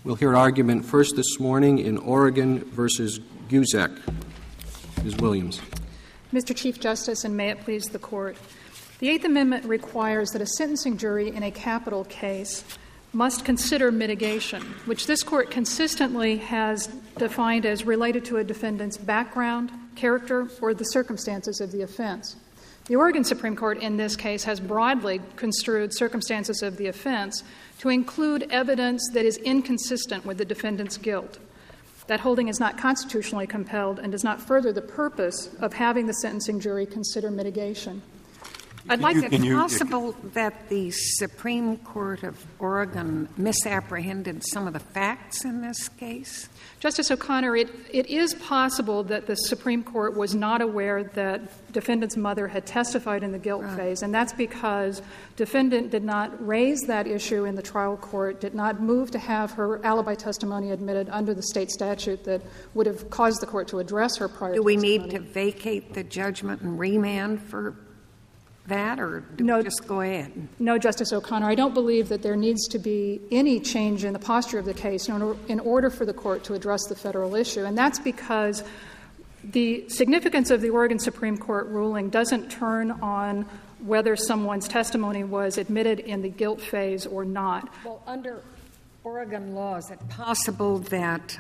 We'll hear argument first this morning in Oregon versus Guzek. Ms. Williams. Mr. Chief Justice, and may it please the Court, the Eighth Amendment requires that a sentencing jury in a capital case must consider mitigation, which this Court consistently has defined as related to a defendant's background, character, or the circumstances of the offense. The Oregon Supreme Court in this case has broadly construed circumstances of the offense to include evidence that is inconsistent with the defendant's guilt. That holding is not constitutionally compelled and does not further the purpose of having the sentencing jury consider mitigation. Is it possible that the Supreme Court of Oregon misapprehended some of the facts in this case? Justice O'Connor, it is possible that the Supreme Court was not aware that defendant's mother had testified in the guilt phase, and that's because defendant did not raise that issue in the trial court, did not move to have her alibi testimony admitted under the state statute that would have caused the court to address her prior testimony. Do we need to vacate the judgment and remand for that, or just go ahead? No, Justice O'Connor. I don't believe that there needs to be any change in the posture of the case in order for the court to address the federal issue, and that's because the significance of the Oregon Supreme Court ruling doesn't turn on whether someone's testimony was admitted in the guilt phase or not. Well, under Oregon law, is it possible that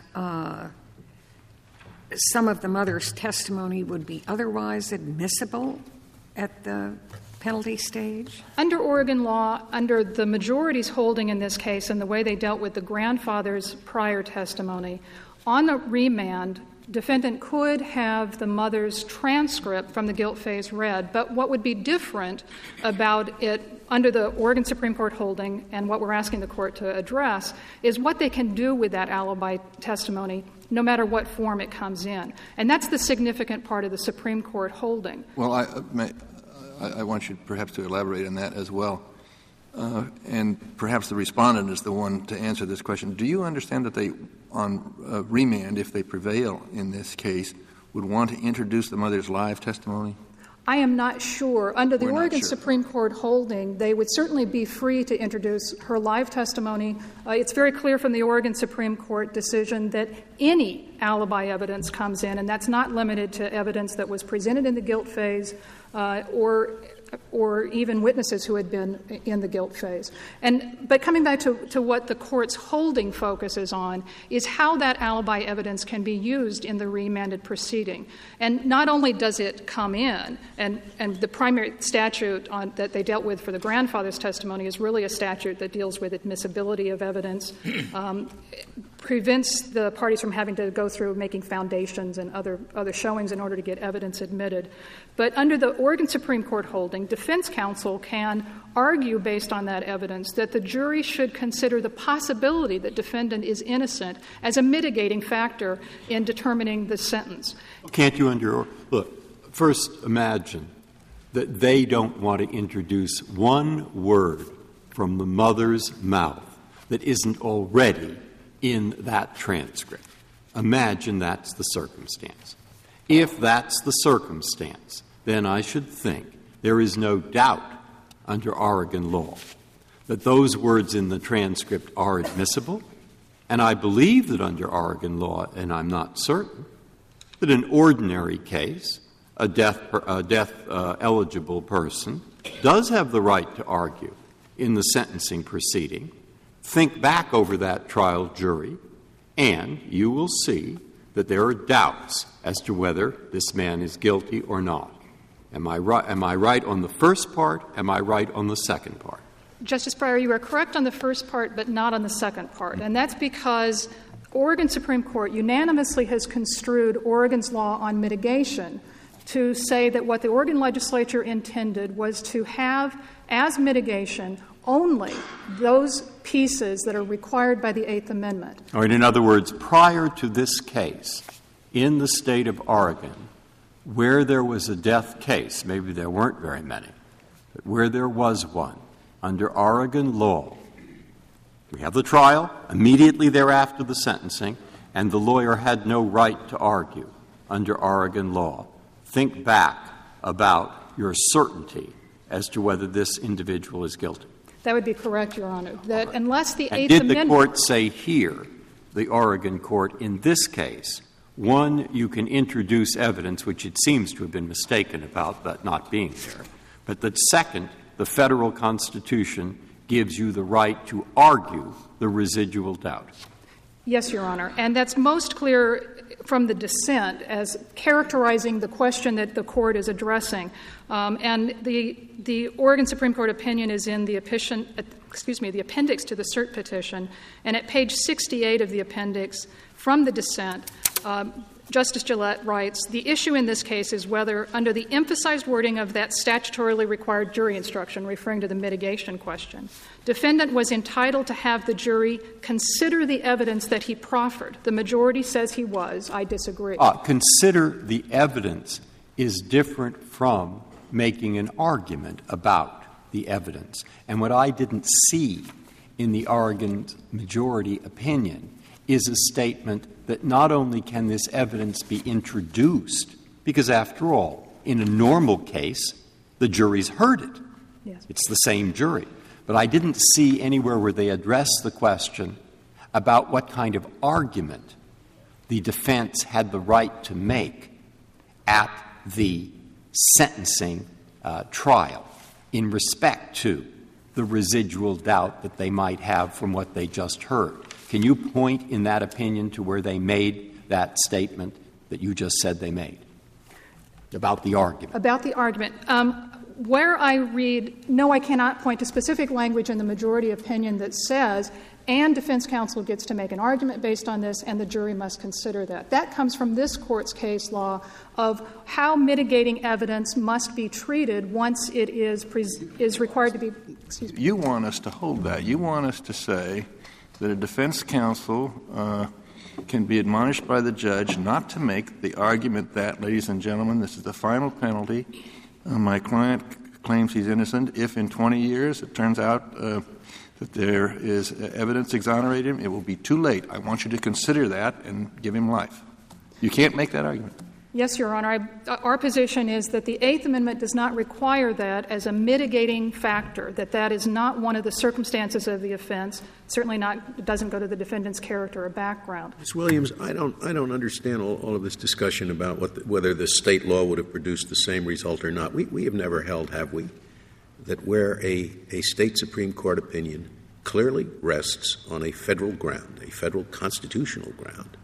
some of the mother's testimony would be otherwise admissible at the penalty stage? Under Oregon law, under the majority's holding in this case and the way they dealt with the grandfather's prior testimony, on the remand, defendant could have the mother's transcript from the guilt phase read, but what would be different about it under the Oregon Supreme Court holding and what we're asking the court to address is what they can do with that alibi testimony no matter what form it comes in. And that's the significant part of the Supreme Court holding. Well, I want you perhaps to elaborate on that as well. And perhaps the respondent is the one to answer this question. Do you understand that they, on remand, if they prevail in this case, would want to introduce the mother's live testimony? I am not sure. Under the Oregon Supreme Court holding, they would certainly be free to introduce her live testimony. It's very clear from the Oregon Supreme Court decision that any alibi evidence comes in, and that's not limited to evidence that was presented in the guilt phase or even witnesses who had been in the guilt phase. But coming back to what the court's holding focuses on is how that alibi evidence can be used in the remanded proceeding. And not only does it come in, and the primary statute that they dealt with for the grandfather's testimony is really a statute that deals with admissibility of evidence, prevents the parties from having to go through making foundations and other showings in order to get evidence admitted. But under the Oregon Supreme Court holding, defense counsel can argue based on that evidence that the jury should consider the possibility that defendant is innocent as a mitigating factor in determining the sentence. Can't you look, first imagine that they don't want to introduce one word from the mother's mouth that isn't already in that transcript. Imagine that's the circumstance. If that's the circumstance, then I should think there is no doubt under Oregon law that those words in the transcript are admissible, and I believe that under Oregon law, and I'm not certain, that an ordinary case, a death-eligible person, does have the right to argue in the sentencing proceeding. Think back over that trial jury, and you will see that there are doubts as to whether this man is guilty or not. Am I right on the first part? Am I right on the second part? Justice Breyer, you are correct on the first part, but not on the second part. And that's because Oregon Supreme Court unanimously has construed Oregon's law on mitigation to say that what the Oregon legislature intended was to have as mitigation only those pieces that are required by the Eighth Amendment. All right, in other words, prior to this case, in the state of Oregon, where there was a death case, maybe there weren't very many, but where there was one, under Oregon law, we have the trial, immediately thereafter the sentencing, and the lawyer had no right to argue under Oregon law. Think back about your certainty as to whether this individual is guilty. That would be correct, Your Honor. That unless the Eighth Did Amendment... the court say here the Oregon court in this case. One, you can introduce evidence, which it seems to have been mistaken about that not being there. But that second, the federal Constitution gives you the right to argue the residual doubt. Yes, Your Honor. And that's most clear from the dissent as characterizing the question that the court is addressing. And the Oregon Supreme Court opinion is in the appendix to the cert petition. And at page 68 of the appendix from the dissent, Justice Gillette writes, "The issue in this case is whether, under the emphasized wording of that statutorily required jury instruction," referring to the mitigation question, "defendant was entitled to have the jury consider the evidence that he proffered. The majority says he was. I disagree." Consider the evidence is different from making an argument about the evidence. And what I didn't see in the Oregon majority opinion is a statement that not only can this evidence be introduced, because after all, in a normal case, the jury's heard it. Yes. It's the same jury. But I didn't see anywhere where they address the question about what kind of argument the defense had the right to make at the sentencing trial in respect to the residual doubt that they might have from what they just heard. Can you point in that opinion to where they made that statement that you just said they made about the argument? About the argument. Where I read, no, I cannot point to specific language in the majority opinion that says, and defense counsel gets to make an argument based on this, and the jury must consider that. That comes from this Court's case law of how mitigating evidence must be treated once it is required to be. Excuse me. You want us to hold that. You want us to say that a defense counsel can be admonished by the judge not to make the argument that, ladies and gentlemen, this is the final penalty. My client claims he's innocent. If in 20 years it turns out that there is evidence exonerating him, it will be too late. I want you to consider that and give him life. You can't make that argument. Yes, Your Honor. Our position is that the Eighth Amendment does not require that as a mitigating factor, that is not one of the circumstances of the offense, certainly not, it doesn't go to the defendant's character or background. Ms. Williams, I don't understand all of this discussion about whether the state law would have produced the same result or not. We have never held, have we, that where a state Supreme Court opinion clearly rests on a federal ground, a federal constitutional ground,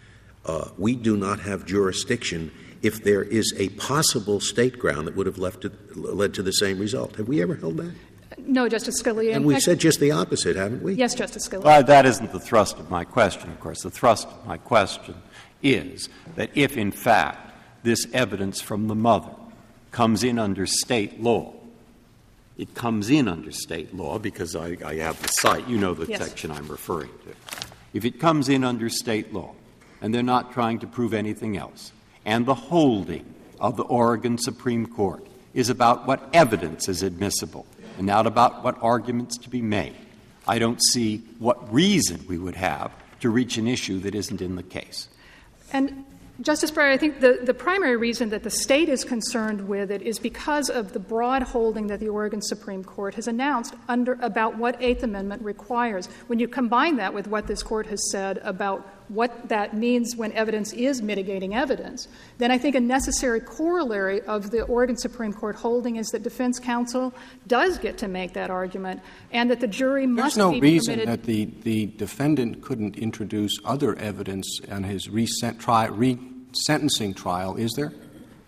we do not have jurisdiction if there is a possible state ground that would have led to the same result. Have we ever held that? No, Justice Scalia. And we've said just the opposite, haven't we? Yes, Justice Scalia. Well, that isn't the thrust of my question, of course. The thrust of my question is that if, in fact, this evidence from the mother comes in under state law, it comes in under state law because I have the cite. You know the Yes. section I'm referring to. If it comes in under state law, and they're not trying to prove anything else, and the holding of the Oregon Supreme Court is about what evidence is admissible and not about what arguments to be made, I don't see what reason we would have to reach an issue that isn't in the case. And, Justice Breyer, I think the primary reason that the state is concerned with it is because of the broad holding that the Oregon Supreme Court has announced about what Eighth Amendment requires. When you combine that with what this Court has said about what that means when evidence is mitigating evidence, then I think a necessary corollary of the Oregon Supreme Court holding is that defense counsel does get to make that argument and that the jury must be permitted. There's no reason that the defendant couldn't introduce other evidence on his resentencing trial, is there?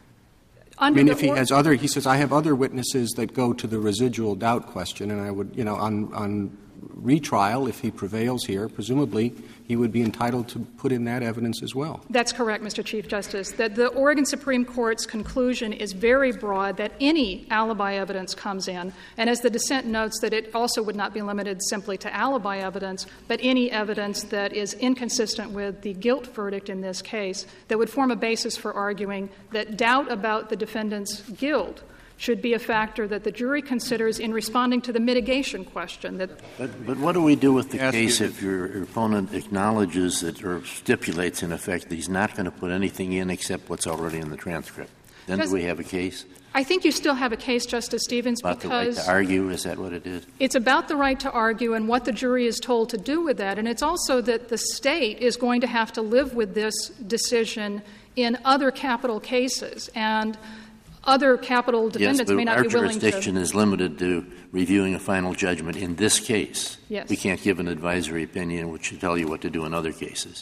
If he has he says, I have other witnesses that go to the residual doubt question, and I would, on retrial, if he prevails here, presumably he would be entitled to put in that evidence as well. That's correct, Mr. Chief Justice. That the Oregon Supreme Court's conclusion is very broad, that any alibi evidence comes in, and as the dissent notes, that it also would not be limited simply to alibi evidence, but any evidence that is inconsistent with the guilt verdict in this case that would form a basis for arguing that doubt about the defendant's guilt should be a factor that the jury considers in responding to the mitigation question. But what do we do with the case if your opponent acknowledges that or stipulates, in effect, that he's not going to put anything in except what's already in the transcript? Then do we have a case? I think you still have a case, Justice Stevens, about because the right to argue. Is that what it is? It's about the right to argue and what the jury is told to do with that. And it's also that the state is going to have to live with this decision in other capital cases. And other capital defendants may not be willing to. Yes, but our jurisdiction is limited to reviewing a final judgment in this case. Yes. We can't give an advisory opinion which will tell you what to do in other cases,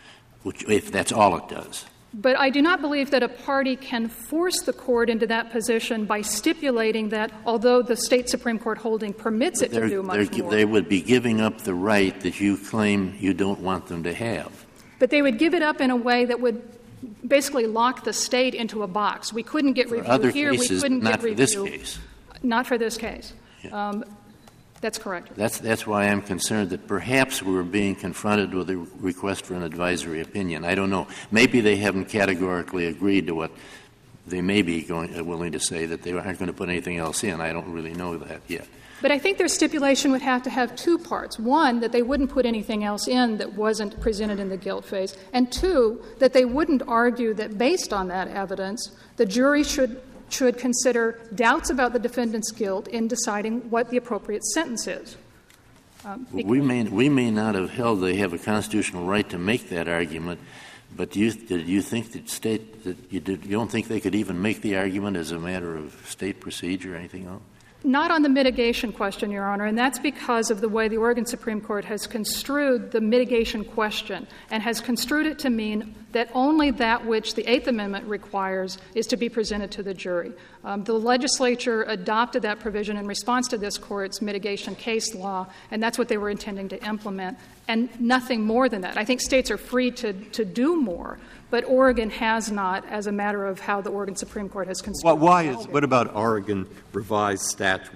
if that's all it does. But I do not believe that a party can force the court into that position by stipulating that, although the state Supreme Court holding permits it to do much more. They would be giving up the right that you claim you don't want them to have. But they would give it up in a way that would basically lock the state into a box. We couldn't get review other here. Cases, we couldn't not get review. Not for this case. Not for this case. Yeah. That's correct. That's why I'm concerned that perhaps we're being confronted with a request for an advisory opinion. I don't know. Maybe they haven't categorically agreed to what they may be willing to say, that they aren't going to put anything else in. I don't really know that yet. But I think their stipulation would have to have two parts. One, that they wouldn't put anything else in that wasn't presented in the guilt phase. And two, that they wouldn't argue that based on that evidence, the jury should consider doubts about the defendant's guilt in deciding what the appropriate sentence is. We may not have held they have a constitutional right to make that argument, but did you think that you don't think they could even make the argument as a matter of state procedure or anything else? Not on the mitigation question, Your Honor, and that's because of the way the Oregon Supreme Court has construed the mitigation question and has construed it to mean that only that which the Eighth Amendment requires is to be presented to the jury. The legislature adopted that provision in response to this Court's mitigation case law, and that's what they were intending to implement, and nothing more than that. I think states are free to do more, but Oregon has not, as a matter of how the Oregon Supreme Court has construed it. What about Oregon Revised Stat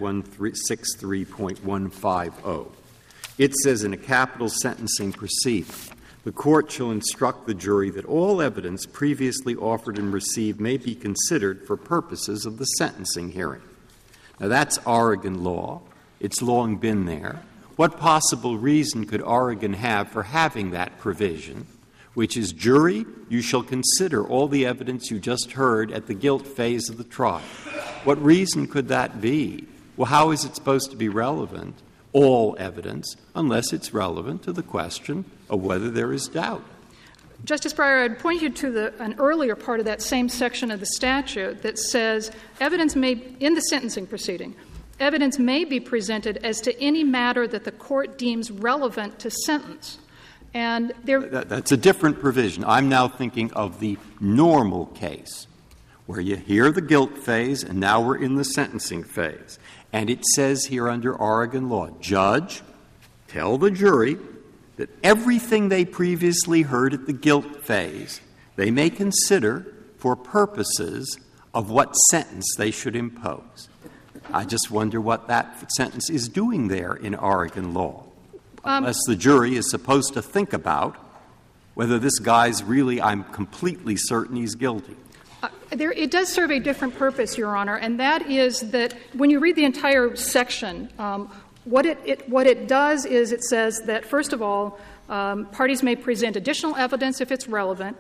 163.150? It says in a capital sentencing proceeding, the court shall instruct the jury that all evidence previously offered and received may be considered for purposes of the sentencing hearing. Now, that's Oregon law. It's long been there. What possible reason could Oregon have for having that provision, which is, jury, you shall consider all the evidence you just heard at the guilt phase of the trial? What reason could that be? Well, how is it supposed to be relevant, all evidence, unless it's relevant to the question of whether there is doubt? Justice Breyer, I'd point you to an earlier part of that same section of the statute that says evidence may, in the sentencing proceeding, evidence may be presented as to any matter that the court deems relevant to sentence. And that's a different provision. I'm now thinking of the normal case, where you hear the guilt phase, and now we're in the sentencing phase. And it says here under Oregon law, judge, tell the jury that everything they previously heard at the guilt phase they may consider for purposes of what sentence they should impose. I just wonder what that sentence is doing there in Oregon law. Unless the jury is supposed to think about whether this guy's really, I'm completely certain he's guilty. It does serve a different purpose, Your Honor, and that is that when you read the entire section, what it does is it says that, first of all, parties may present additional evidence if it's relevant.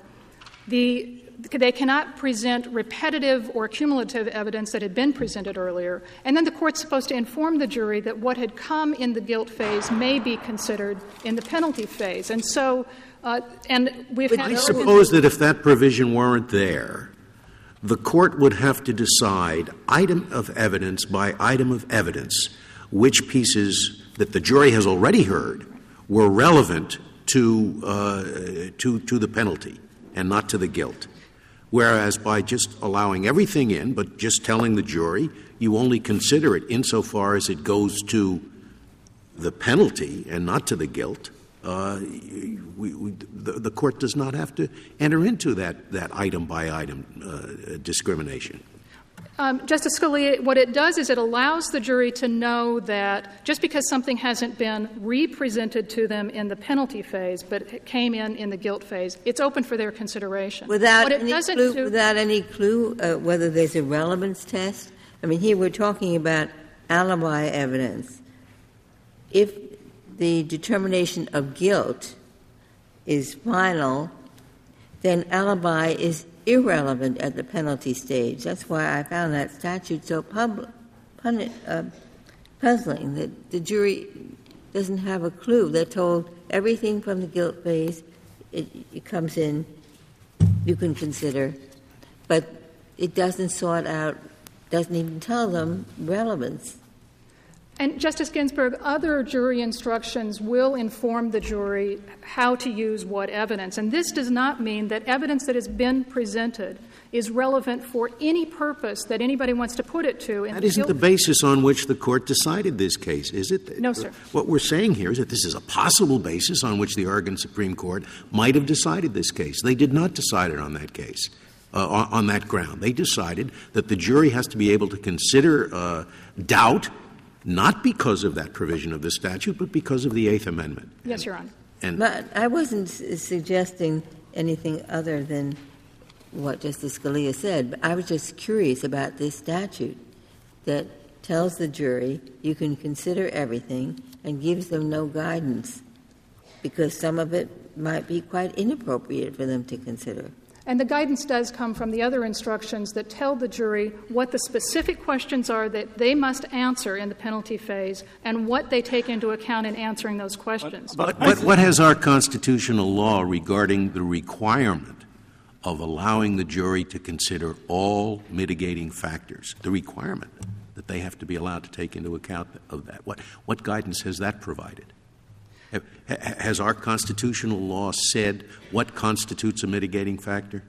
They cannot present repetitive or cumulative evidence that had been presented earlier. And then the court's supposed to inform the jury that what had come in the guilt phase may be considered in the penalty phase. And so, and we've had... I suppose that if that provision weren't there, the court would have to decide item of evidence by item of evidence which pieces that the jury has already heard were relevant to the penalty and not to the guilt. Whereas by just allowing everything in, but just telling the jury, you only consider it insofar as it goes to the penalty and not to the guilt, the court does not have to enter into that item-by-item discrimination. Justice Scalia, what it does is it allows the jury to know that just because something hasn't been represented to them in the penalty phase, but it came in the guilt phase, it's open for their consideration. Without any clue whether there's a relevance test? I mean, here we're talking about alibi evidence. If the determination of guilt is final, then alibi is irrelevant at the penalty stage. That's why I found that statute so puzzling, that the jury doesn't have a clue. They're told everything from the guilt phase, it comes in, you can consider, but it doesn't sort out, doesn't even tell them relevance. And, Justice Ginsburg, other jury instructions will inform the jury how to use what evidence. And this does not mean that evidence that has been presented is relevant for any purpose that anybody wants to put it to. That isn't the basis on which the Court decided this case, is it? No, sir. What we're saying here is that this is a possible basis on which the Oregon Supreme Court might have decided this case. They did not decide it on that case, on that ground. They decided that the jury has to be able to consider doubt, not because of that provision of the statute, but because of the Eighth Amendment. Yes, Your Honor. But I wasn't suggesting anything other than what Justice Scalia said. But I was just curious about this statute that tells the jury you can consider everything and gives them no guidance, because some of it might be quite inappropriate for them to consider. And the guidance does come from the other instructions that tell the jury what the specific questions are that they must answer in the penalty phase and what they take into account in answering those questions. But what has our constitutional law regarding the requirement of allowing the jury to consider all mitigating factors, the requirement that they have to be allowed to take into account of that? What guidance has that provided? Has our constitutional law said what constitutes a mitigating factor?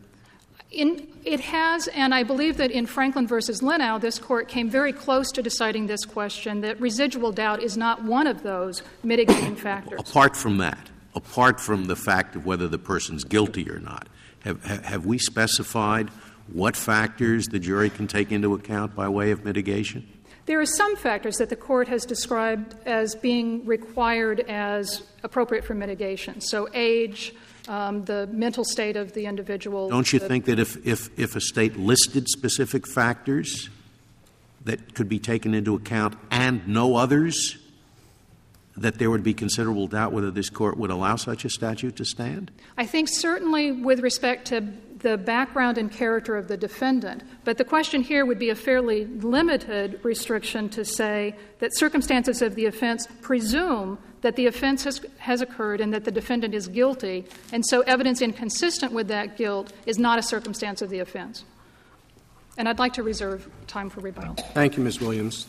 It has, and I believe that in Franklin v. Lenau, this Court came very close to deciding this question, that residual doubt is not one of those mitigating factors. Apart from that, apart from the fact of whether the person's guilty or not, have we specified what factors the jury can take into account by way of mitigation? There are some factors that the Court has described as being required as appropriate for mitigation. So age, the mental state of the individual. Don't you think that if a state listed specific factors that could be taken into account and no others, that there would be considerable doubt whether this Court would allow such a statute to stand? I think certainly with respect to the background and character of the defendant. But the question here would be a fairly limited restriction to say that circumstances of the offense presume that the offense has occurred and that the defendant is guilty, and so evidence inconsistent with that guilt is not a circumstance of the offense. And I'd like to reserve time for rebuttal. Thank you, Ms. Williams.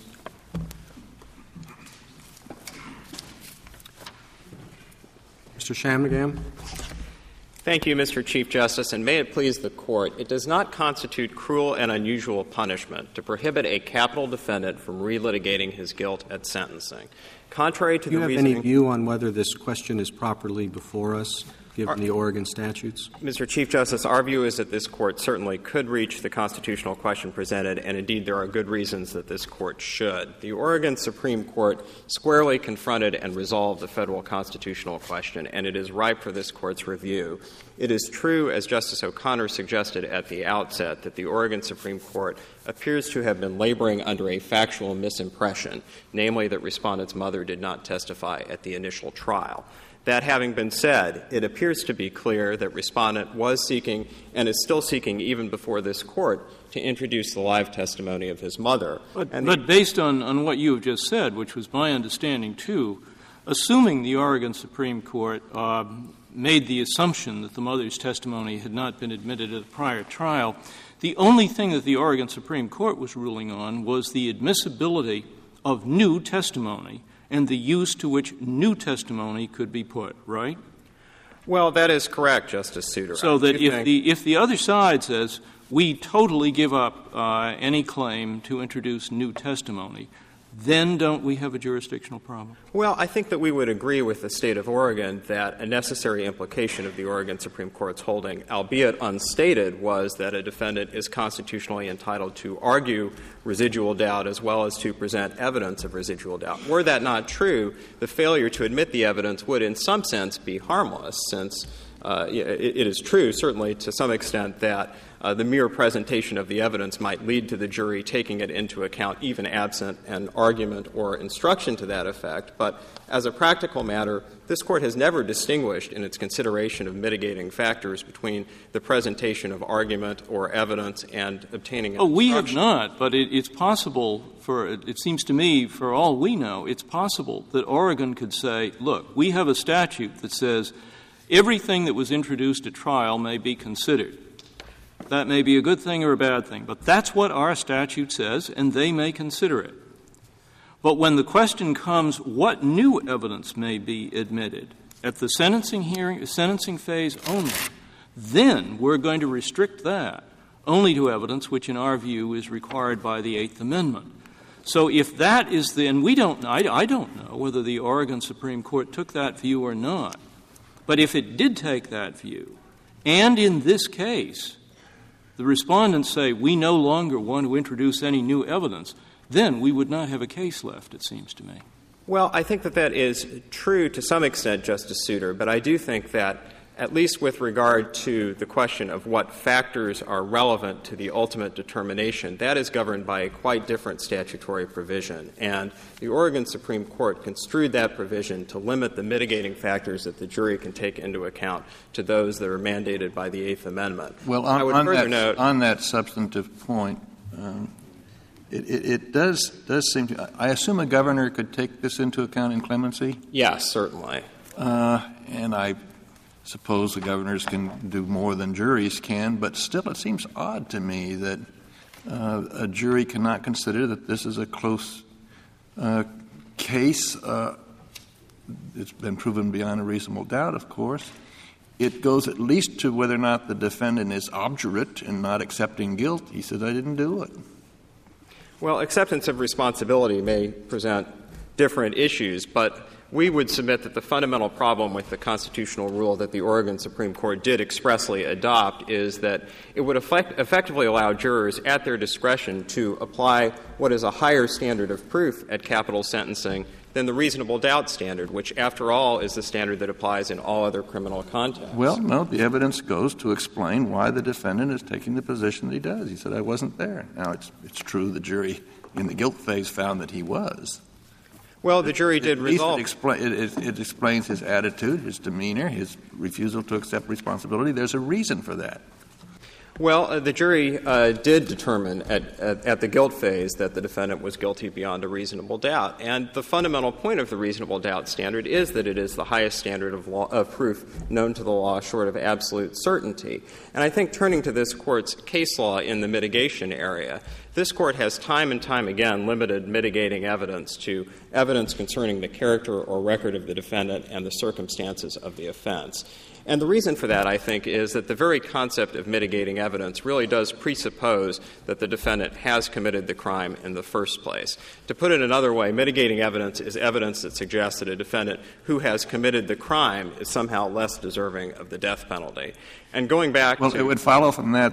Mr. Shanmugam. Thank you, Mr. Chief Justice, and may it please the Court, it does not constitute cruel and unusual punishment to prohibit a capital defendant from relitigating his guilt at sentencing. Contrary to the reasoning— Do you have any view on whether this question is properly before us, given the Oregon statutes? Mr. Chief Justice, our view is that this Court certainly could reach the constitutional question presented, and indeed there are good reasons that this Court should. The Oregon Supreme Court squarely confronted and resolved the federal constitutional question, and it is ripe for this Court's review. It is true, as Justice O'Connor suggested at the outset, that the Oregon Supreme Court appears to have been laboring under a factual misimpression, namely that Respondent's mother did not testify at the initial trial. That having been said, it appears to be clear that Respondent was seeking and is still seeking, even before this Court, to introduce the live testimony of his mother. But based on what you have just said, which was my understanding too, assuming the Oregon Supreme Court made the assumption that the mother's testimony had not been admitted at a prior trial, the only thing that the Oregon Supreme Court was ruling on was the admissibility of new testimony and the use to which new testimony could be put, right? Well, that is correct, Justice Souter. So that if the other side says we totally give up any claim to introduce new testimony, then don't we have a jurisdictional problem? Well, I think that we would agree with the State of Oregon that a necessary implication of the Oregon Supreme Court's holding, albeit unstated, was that a defendant is constitutionally entitled to argue residual doubt as well as to present evidence of residual doubt. Were that not true, the failure to admit the evidence would in some sense be harmless, since it is true, certainly to some extent, that the mere presentation of the evidence might lead to the jury taking it into account, even absent an argument or instruction to that effect. But as a practical matter, this Court has never distinguished in its consideration of mitigating factors between the presentation of argument or evidence and obtaining an instruction. We have not, but it's possible it seems to me, for all we know, it's possible that Oregon could say, look, we have a statute that says everything that was introduced at trial may be considered. That may be a good thing or a bad thing, but that's what our statute says, and they may consider it. But when the question comes, what new evidence may be admitted at the sentencing phase only, then we're going to restrict that only to evidence which, in our view, is required by the Eighth Amendment. So if that is and we don't know, I don't know whether the Oregon Supreme Court took that view or not, but if it did take that view, and in this case, the respondents say we no longer want to introduce any new evidence, then we would not have a case left, it seems to me. Well, I think that is true to some extent, Justice Souter, but I do think that at least with regard to the question of what factors are relevant to the ultimate determination, that is governed by a quite different statutory provision. And the Oregon Supreme Court construed that provision to limit the mitigating factors that the jury can take into account to those that are mandated by the Eighth Amendment. Well, on that substantive point, it does seem to — I assume a governor could take this into account in clemency? Yes, certainly. And I suppose the governors can do more than juries can, but still it seems odd to me that a jury cannot consider that this is a close case. It's been proven beyond a reasonable doubt, of course. It goes at least to whether or not the defendant is obdurate in not accepting guilt. He said, I didn't do it. Well, acceptance of responsibility may present different issues, but we would submit that the fundamental problem with the constitutional rule that the Oregon Supreme Court did expressly adopt is that it would effectively allow jurors at their discretion to apply what is a higher standard of proof at capital sentencing than the reasonable doubt standard, which, after all, is the standard that applies in all other criminal contexts. Well, no, the evidence goes to explain why the defendant is taking the position that he does. He said, I wasn't there. Now, it's true the jury in the guilt phase found that he was. Well, the jury did resolve. It explains his attitude, his demeanor, his refusal to accept responsibility. There's a reason for that. Well, the jury did determine at the guilt phase that the defendant was guilty beyond a reasonable doubt. And the fundamental point of the reasonable doubt standard is that it is the highest standard of proof known to the law short of absolute certainty. And I think turning to this Court's case law in the mitigation area, this Court has time and time again limited mitigating evidence to evidence concerning the character or record of the defendant and the circumstances of the offense. And the reason for that, I think, is that the very concept of mitigating evidence really does presuppose that the defendant has committed the crime in the first place. To put it another way, mitigating evidence is evidence that suggests that a defendant who has committed the crime is somehow less deserving of the death penalty. And going back it would follow from that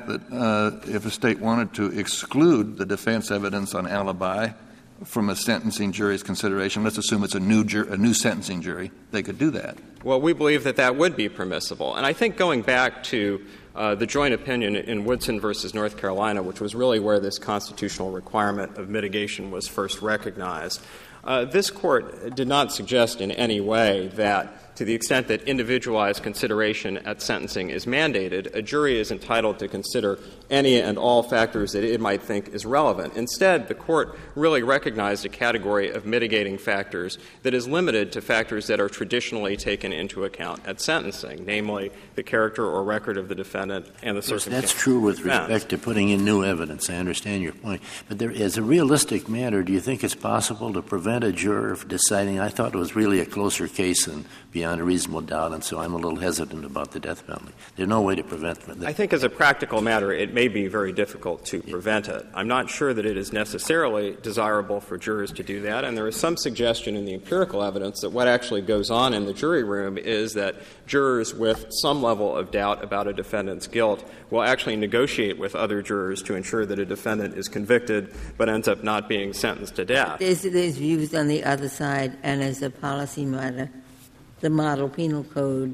if a state wanted to exclude the defense evidence on alibi from a sentencing jury's consideration, let's assume it's a new sentencing jury, they could do that. Well, we believe that would be permissible. And I think going back to the joint opinion in Woodson versus North Carolina, which was really where this constitutional requirement of mitigation was first recognized, this Court did not suggest in any way that to the extent that individualized consideration at sentencing is mandated, a jury is entitled to consider any and all factors that it might think is relevant. Instead, the Court really recognized a category of mitigating factors that is limited to factors that are traditionally taken into account at sentencing, namely the character or record of the defendant and the circumstances. That's true with respect to putting in new evidence. I understand your point. But as a realistic matter, do you think it's possible to prevent a juror from deciding, I thought it was really a closer case than beyond a reasonable doubt, and so I'm a little hesitant about the death penalty? There's no way to prevent that. I think as a practical matter, it may be very difficult to prevent it. I'm not sure that it is necessarily desirable for jurors to do that, and there is some suggestion in the empirical evidence that what actually goes on in the jury room is that jurors with some level of doubt about a defendant's guilt will actually negotiate with other jurors to ensure that a defendant is convicted but ends up not being sentenced to death. There's views on the other side, and as a policy matter, the model penal code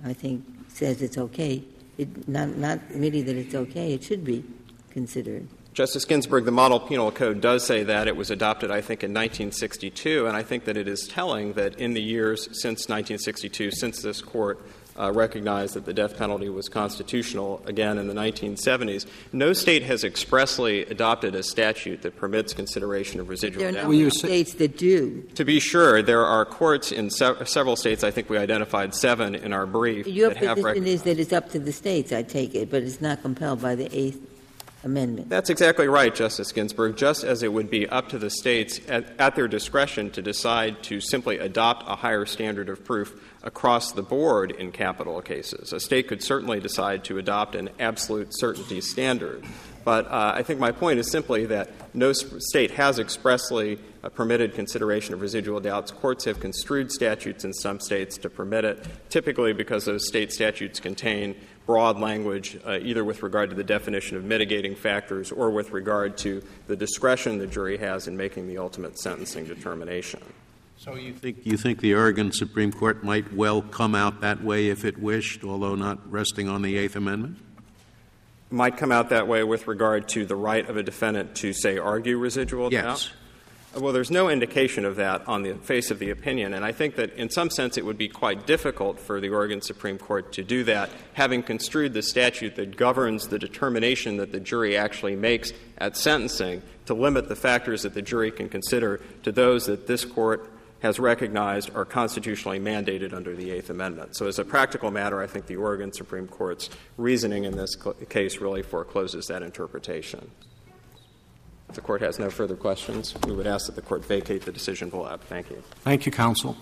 I think, says it's okay. Not really that it's okay. It should be considered. Justice Ginsburg, the Model Penal Code does say that. It was adopted, I think, in 1962, and I think that it is telling that in the years since 1962, since this Court recognized that the death penalty was constitutional again in the 1970s, no state has expressly adopted a statute that permits consideration of residual death. There are no states that do. To be sure, there are courts in several states. I think we identified 7 in our brief. Your position is that it's up to the states, I take it, but it's not compelled by the Eighth Amendment. That's exactly right, Justice Ginsburg, just as it would be up to the states at their discretion to decide to simply adopt a higher standard of proof across the board in capital cases. A state could certainly decide to adopt an absolute certainty standard. But I think my point is simply that no state has expressly permitted consideration of residual doubts. Courts have construed statutes in some states to permit it, typically because those state statutes contain broad language, either with regard to the definition of mitigating factors or with regard to the discretion the jury has in making the ultimate sentencing determination. So you think the Oregon Supreme Court might well come out that way if it wished, although not resting on the Eighth Amendment? Might come out that way with regard to the right of a defendant to, say, argue residual doubt? Yes. Well, there's no indication of that on the face of the opinion, and I think that in some sense it would be quite difficult for the Oregon Supreme Court to do that, having construed the statute that governs the determination that the jury actually makes at sentencing to limit the factors that the jury can consider to those that this Court has recognized are constitutionally mandated under the Eighth Amendment. So as a practical matter, I think the Oregon Supreme Court's reasoning in this case really forecloses that interpretation. If the Court has no further questions, we would ask that the Court vacate the decision below. Thank you. Thank you, counsel.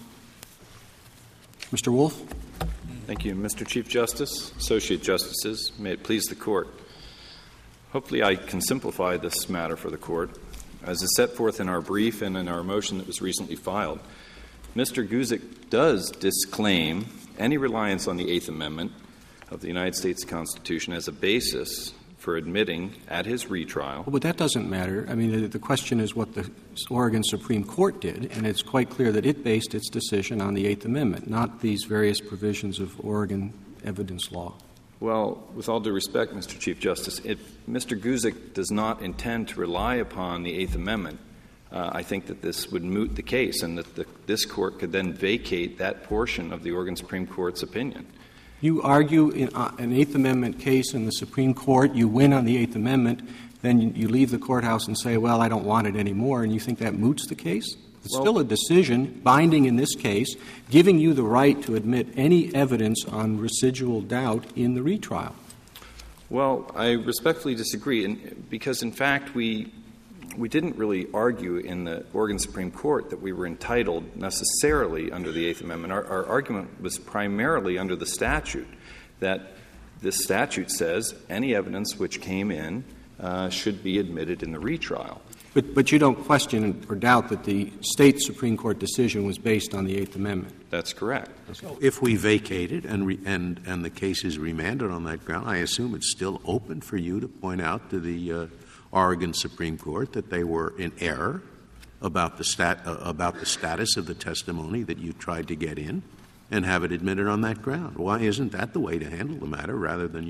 Mr. Wolf. Thank you. Mr. Chief Justice, Associate Justices, may it please the Court. Hopefully I can simplify this matter for the Court. As is set forth in our brief and in our motion that was recently filed, Mr. Guzik does disclaim any reliance on the Eighth Amendment of the United States Constitution as a basis for admitting at his retrial. But that doesn't matter. I mean, the question is what the Oregon Supreme Court did, and it's quite clear that it based its decision on the Eighth Amendment, not these various provisions of Oregon evidence law. Well, with all due respect, Mr. Chief Justice, if Mr. Guzik does not intend to rely upon the Eighth Amendment, I think that this would moot the case and that this Court could then vacate that portion of the Oregon Supreme Court's opinion. You argue in an Eighth Amendment case in the Supreme Court, you win on the Eighth Amendment, then you leave the courthouse and say, well, I don't want it anymore, and you think that moots the case? It's still a decision, binding in this case, giving you the right to admit any evidence on residual doubt in the retrial. Well, I respectfully disagree, because, in fact, we didn't really argue in the Oregon Supreme Court that we were entitled necessarily under the Eighth Amendment. Our argument was primarily under the statute, that this statute says any evidence which came in should be admitted in the retrial. But you don't question or doubt that the state Supreme Court decision was based on the Eighth Amendment? That's correct. So if we vacate it and the case is remanded on that ground, I assume it's still open for you to point out to the Oregon Supreme Court that they were in error about the status of the testimony that you tried to get in and have it admitted on that ground. Why isn't that the way to handle the matter rather than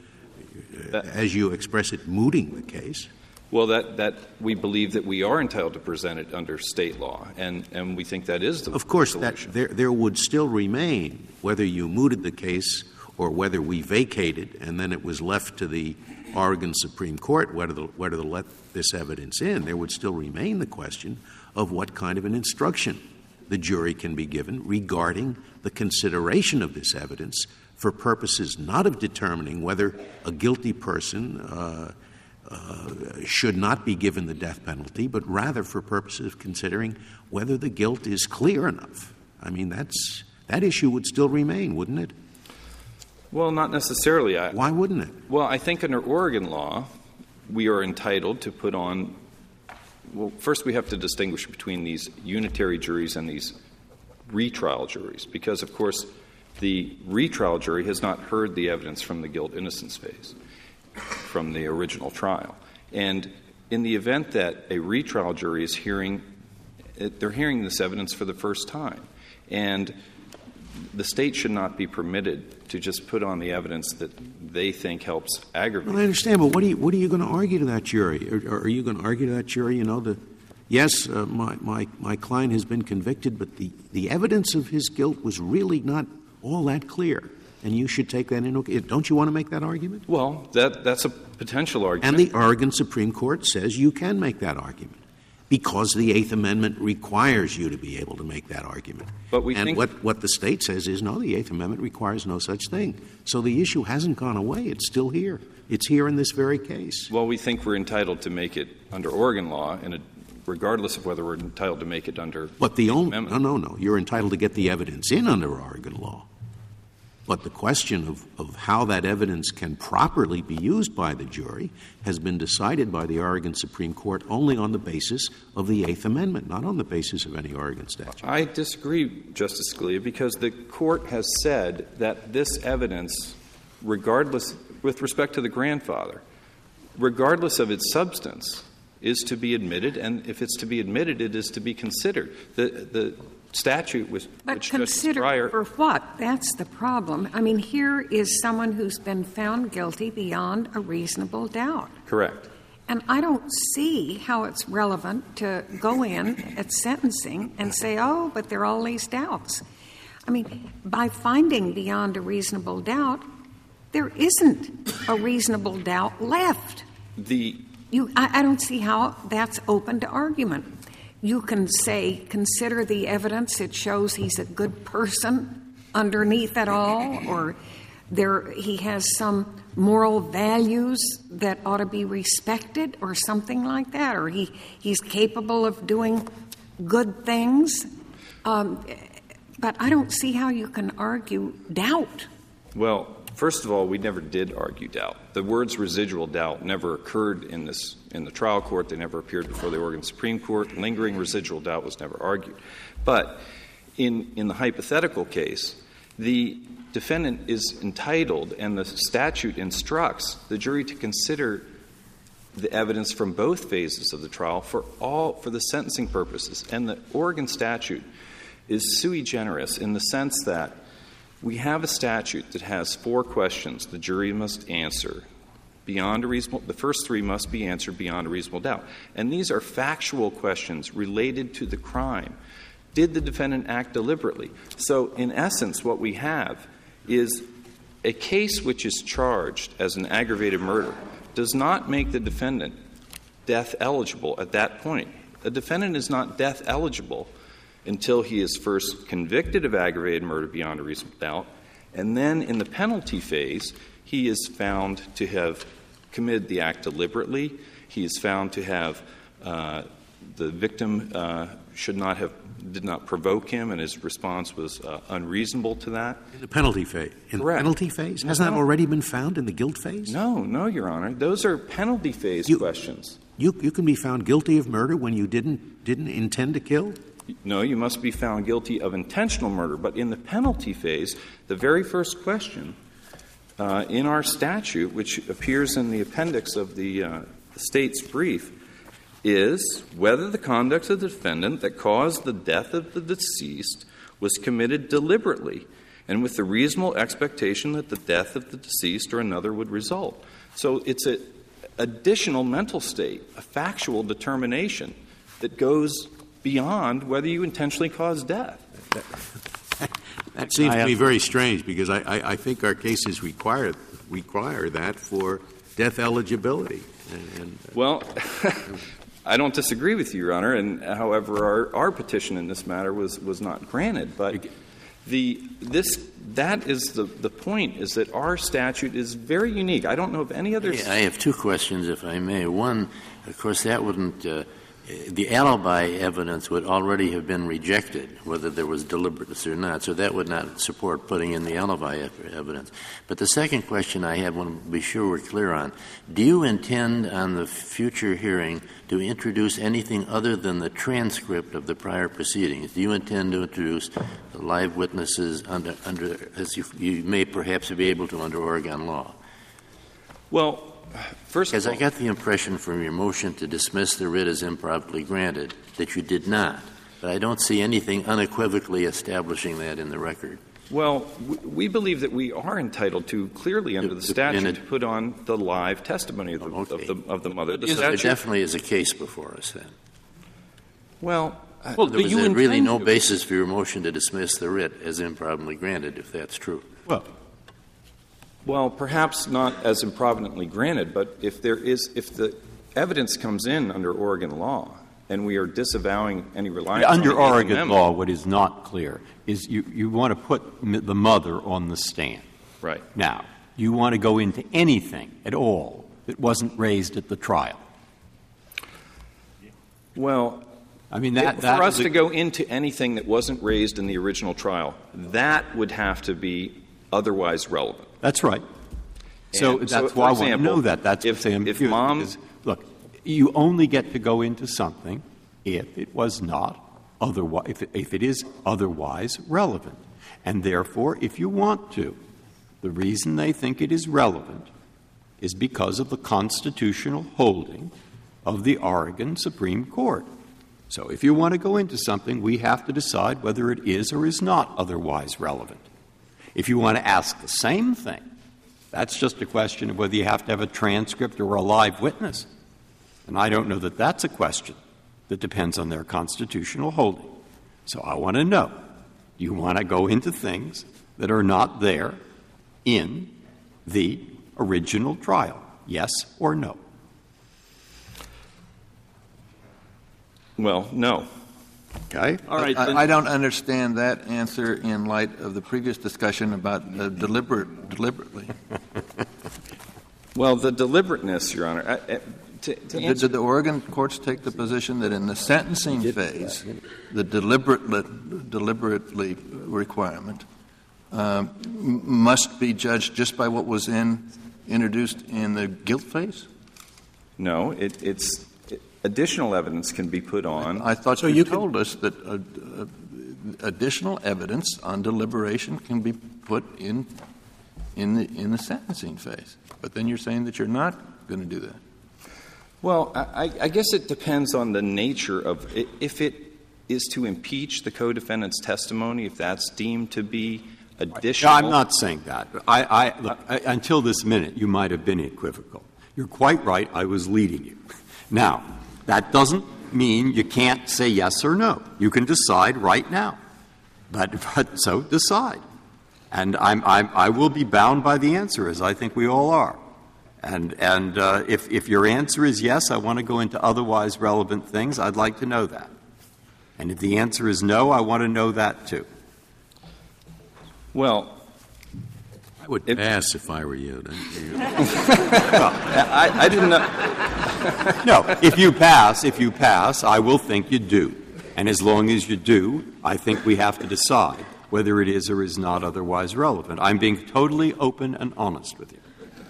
as you express it, mooting the case? Well, that we believe that we are entitled to present it under state law, and we think that is the Of course, solution. There would still remain, whether you mooted the case or whether we vacated and then it was left to the Oregon Supreme Court whether to let this evidence in, there would still remain the question of what kind of an instruction the jury can be given regarding the consideration of this evidence for purposes not of determining whether a guilty person should not be given the death penalty, but rather for purposes of considering whether the guilt is clear enough. I mean, that issue would still remain, wouldn't it? Well, not necessarily. Why wouldn't it? Well, I think under Oregon law, we are entitled to put on — well, first we have to distinguish between these unitary juries and these retrial juries, because, of course, the retrial jury has not heard the evidence from the guilt-innocence phase, from the original trial. And in the event that a retrial jury is they're hearing this evidence for the first time. And the state should not be permitted to just put on the evidence that they think helps aggravate. Well, I understand, but what are you going to argue to that jury? Are you going to argue to that jury, yes, my client has been convicted, but the evidence of his guilt was really not all that clear, and you should take that into account? Don't you want to make that argument? Well, that's a potential argument. And the Oregon Supreme Court says you can make that argument because the Eighth Amendment requires you to be able to make that argument. But we think what the state says is, no, the Eighth Amendment requires no such thing. So the issue hasn't gone away. It's still here. It's here in this very case. Well, we think we're entitled to make it under Oregon law, regardless of whether we're entitled to make it under the Amendment. No. You're entitled to get the evidence in under Oregon law. But the question of how that evidence can properly be used by the jury has been decided by the Oregon Supreme Court only on the basis of the Eighth Amendment, not on the basis of any Oregon statute. I disagree, Justice Scalia, because the Court has said that this evidence, regardless, with respect to the grandfather, regardless of its substance, is to be admitted, and if it's to be admitted, it is to be considered. The statute which consider Breyer, for what? That's the problem. I mean, here is someone who's been found guilty beyond a reasonable doubt. Correct. And I don't see how it's relevant to go in at sentencing and say, oh, but there are all these doubts. I mean, by finding beyond a reasonable doubt, there isn't a reasonable doubt left. I don't see how that's open to argument. You can say, consider the evidence. It shows he's a good person underneath it all, or he has some moral values that ought to be respected, or something like that, or he's capable of doing good things. But I don't see how you can argue doubt. Well, first of all, we never did argue doubt. The words residual doubt never occurred in the trial court. They never appeared before the Oregon Supreme Court. Lingering residual doubt was never argued. But in the hypothetical case, the defendant is entitled, and the statute instructs the jury to consider the evidence from both phases of the trial for the sentencing purposes. And the Oregon statute is sui generis in the sense that we have a statute that has 4 questions the jury must answer beyond a reasonable. The first 3 must be answered beyond a reasonable doubt, and these are factual questions related to the crime. Did the defendant act deliberately? So, in essence, what we have is a case which is charged as an aggravated murder does not make the defendant death eligible at that point. A defendant is not death eligible until he is first convicted of aggravated murder beyond a reasonable doubt, and then in the penalty phase, he is found to have committed the act deliberately. He is found to have the victim did not provoke him, and his response was unreasonable to that. In the penalty phase? In Correct. The penalty phase? Hasn't that already been found in the guilt phase? No, Your Honor. Those are penalty phase questions. You can be found guilty of murder when you didn't intend to kill? No, you must be found guilty of intentional murder. But in the penalty phase, the very first question in our statute, which appears in the appendix of the State's brief, is whether the conduct of the defendant that caused the death of the deceased was committed deliberately and with the reasonable expectation that the death of the deceased or another would result. So it's an additional mental state, a factual determination that goes beyond whether you intentionally caused death. That seems to me very strange, because I think our cases require that for death eligibility. Well, I don't disagree with you, Your Honor, and however, our petition in this matter was not granted. But that is the point, is that our statute is very unique. I don't know of any other. I have 2 questions, if I may. One, of course, that wouldn't. The alibi evidence would already have been rejected, whether there was deliberateness or not, so that would not support putting in the alibi evidence. But the second question I have, want to be sure we're clear on, do you intend on the future hearing to introduce anything other than the transcript of the prior proceedings? Do you intend to introduce the live witnesses under as you may perhaps be able to under Oregon law? Well, first of all, I got the impression from your motion to dismiss the writ as improperly granted that you did not, but I don't see anything unequivocally establishing that in the record. Well, we believe that we are entitled to, clearly under the statute, to put on the live testimony of the mother. There definitely is a case before us, then. Well, there was really no basis for your motion to dismiss the writ as improvidently granted, if that's true. Well, perhaps not as improvidently granted, but if the evidence comes in under Oregon law, and we are disavowing any reliance on under the Oregon Amendment, law, what is not clear is you want to put the mother on the stand. Right. Now, you want to go into anything at all that wasn't raised at the trial. Well, I mean, for us to go into anything that wasn't raised in the original trial, that would have to be otherwise relevant. That's right. So that's why I want to know that. That's if Mom is, look, you only get to go into something if it was not otherwise, if it is otherwise relevant. And therefore, if you want to, the reason they think it is relevant is because of the constitutional holding of the Oregon Supreme Court. So if you want to go into something, we have to decide whether it is or is not otherwise relevant. If you want to ask the same thing, that's just a question of whether you have to have a transcript or a live witness. And I don't know that that's a question that depends on their constitutional holding. So I want to know, you want to go into things that are not there in the original trial, yes or no? Well, no. Okay. All right. I don't understand that answer in light of the previous discussion about deliberately. Well, the deliberateness, Your Honor. Did the Oregon courts take the position that in the sentencing phase, the deliberately requirement must be judged just by what was introduced in the guilt phase? No, it's additional evidence can be put on. I thought you told us that additional evidence on deliberation can be put in the sentencing phase. But then you're saying that you're not going to do that. Well, I guess it depends on the nature of it. If it is to impeach the co-defendant's testimony, if that's deemed to be additional. No, I'm not saying that. Look, until this minute, you might have been equivocal. You're quite right. I was leading you. Now, that doesn't mean you can't say yes or no. You can decide right now. But so decide. And I will be bound by the answer, as I think we all are. And if your answer is yes, I want to go into otherwise relevant things, I'd like to know that. And if the answer is no, I want to know that too. Well, I would pass if I were you. Well, I didn't know. No, if you pass, I will think you do. And as long as you do, I think we have to decide whether it is or is not otherwise relevant. I'm being totally open and honest with you.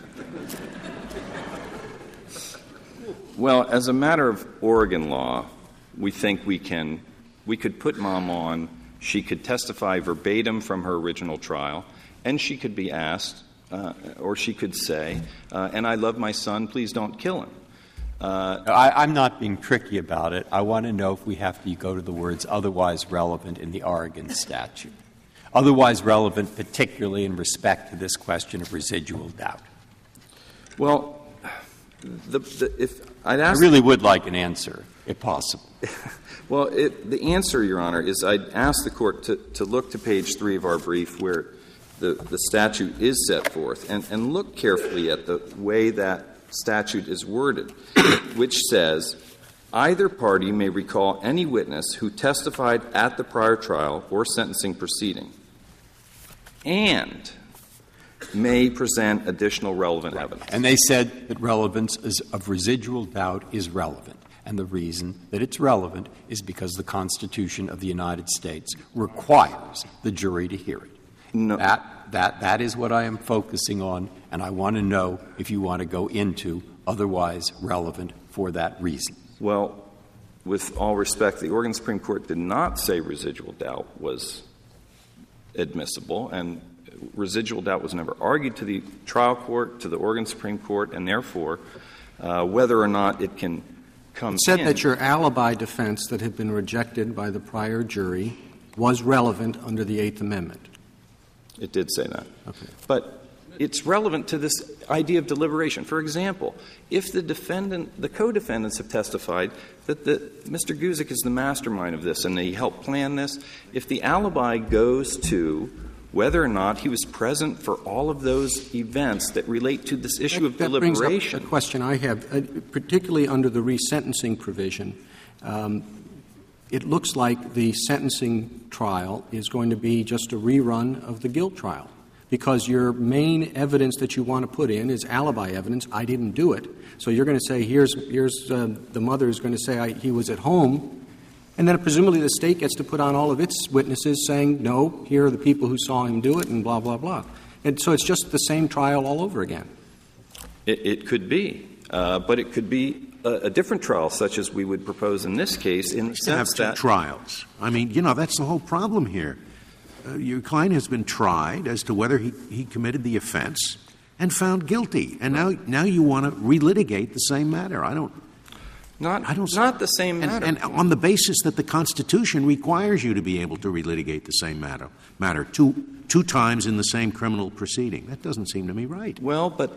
Well, as a matter of Oregon law, we think we could put Mom on. She could testify verbatim from her original trial, and she could be asked, or she could say, and I love my son, please don't kill him. I'm not being tricky about it. I want to know if we have to go to the words otherwise relevant in the Oregon statute. Otherwise relevant, particularly in respect to this question of residual doubt. Well, I really would like an answer, if possible. Well, the answer, Your Honor, is I'd ask the Court to look to page 3 of our brief where the statute is set forth and look carefully at the way that statute is worded, which says, either party may recall any witness who testified at the prior trial or sentencing proceeding and may present additional relevant evidence. And they said that relevance of residual doubt is relevant. And the reason that it's relevant is because the Constitution of the United States requires the jury to hear it. No. That is what I am focusing on, and I want to know if you want to go into otherwise relevant for that reason. Well, with all respect, the Oregon Supreme Court did not say residual doubt was admissible, and residual doubt was never argued to the trial court, to the Oregon Supreme Court, and therefore, whether or not it can come in. It said that your alibi defense that had been rejected by the prior jury was relevant under the Eighth Amendment. It did say that. Okay. But it's relevant to this idea of deliberation. For example, if the co-defendants have testified that Mr. Guzik is the mastermind of this and he helped plan this, if the alibi goes to whether or not he was present for all of those events that relate to this issue of deliberation. That brings up a question I have, particularly under the resentencing provision. It looks like the sentencing trial is going to be just a rerun of the guilt trial, because your main evidence that you want to put in is alibi evidence. I didn't do it. So you're going to say, here's the mother is going to say he was at home, and then presumably the state gets to put on all of its witnesses saying, no, here are the people who saw him do it, and blah, blah, blah. And so it's just the same trial all over again. It could be, but it could be a different trial, such as we would propose in this case, in the sense that trials. I mean, that's the whole problem here. Your client has been tried as to whether he committed the offense and found guilty, and now you want to relitigate the same matter. Not the same matter. And on the basis that the Constitution requires you to be able to relitigate the same matter two times in the same criminal proceeding. That doesn't seem to me right. Well, but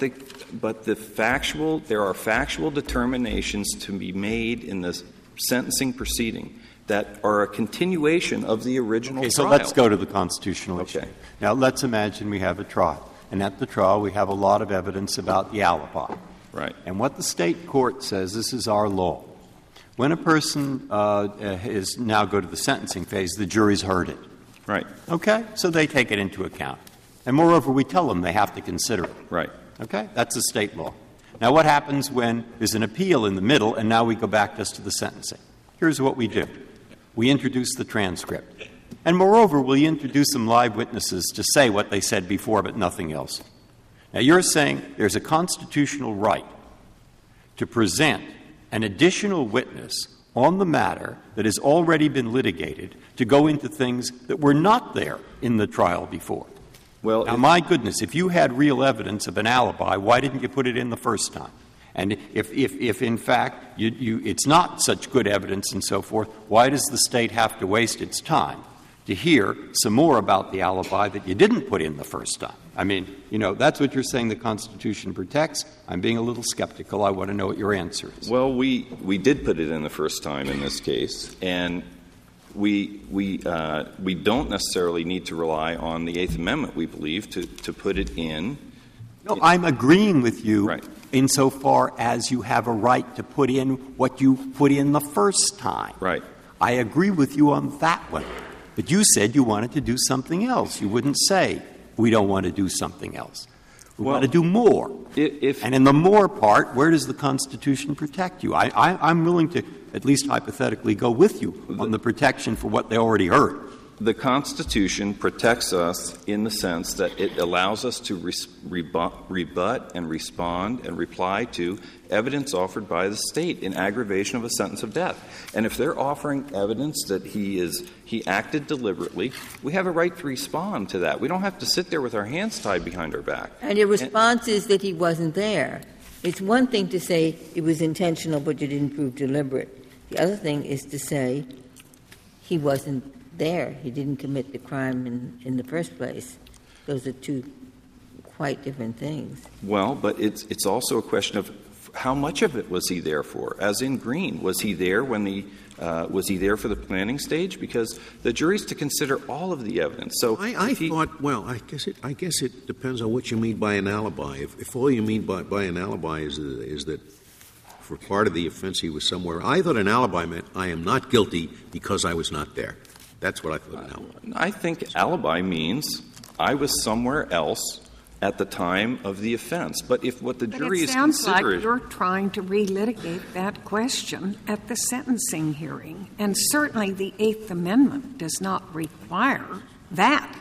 there are factual determinations to be made in the sentencing proceeding that are a continuation of the original trial. So let's go to the constitutional issue. Now, let's imagine we have a trial, and at the trial we have a lot of evidence about the alibi. Right. And what the state court says, this is our law. When a person is now go to the sentencing phase, the jury's heard it. Right. Okay? So they take it into account. And moreover, we tell them they have to consider it. Right. Okay? That's the state law. Now, what happens when there's an appeal in the middle and now we go back just to the sentencing? Here's what we do. We introduce the transcript. And moreover, we introduce some live witnesses to say what they said before but nothing else. Now, you're saying there's a constitutional right to present an additional witness on the matter that has already been litigated to go into things that were not there in the trial before. Well, now, my goodness, if you had real evidence of an alibi, why didn't you put it in the first time? And if in fact it's not such good evidence and so forth, why does the state have to waste its time to hear some more about the alibi that you didn't put in the first time? I mean, that's what you're saying the Constitution protects. I'm being a little skeptical. I want to know what your answer is. Well, we did put it in the first time in this case, and we don't necessarily need to rely on the Eighth Amendment, we believe, to put it in. No, I'm agreeing with you. Right. Insofar as you have a right to put in what you put in the first time. Right. I agree with you on that one. But you said you wanted to do something else. You wouldn't say, we don't want to do something else. We want to do more. And in the more part, where does the Constitution protect you? I'm willing to at least hypothetically go with you on the protection for what they already heard. The Constitution protects us in the sense that it allows us to rebut and respond and reply to evidence offered by the state in aggravation of a sentence of death. And if they're offering evidence that he acted deliberately, we have a right to respond to that. We don't have to sit there with our hands tied behind our back. And your response is that he wasn't there. It's one thing to say it was intentional, but you didn't prove deliberate. The other thing is to say he wasn't there. He didn't commit the crime in the first place. Those are two quite different things. Well, but it's also a question of how much of it was he there for? As in Green, was he there when was he there for the planning stage? Because the jury's to consider all of the evidence. So I guess it depends on what you mean by an alibi. If all you mean by an alibi is that for part of the offense he was somewhere, I thought an alibi meant I am not guilty because I was not there. That's what I thought an alibi. I think alibi means I was somewhere else at the time of the offense. But if what the jury is considering... It sounds like you're trying to relitigate that question at the sentencing hearing. And certainly the Eighth Amendment does not require that.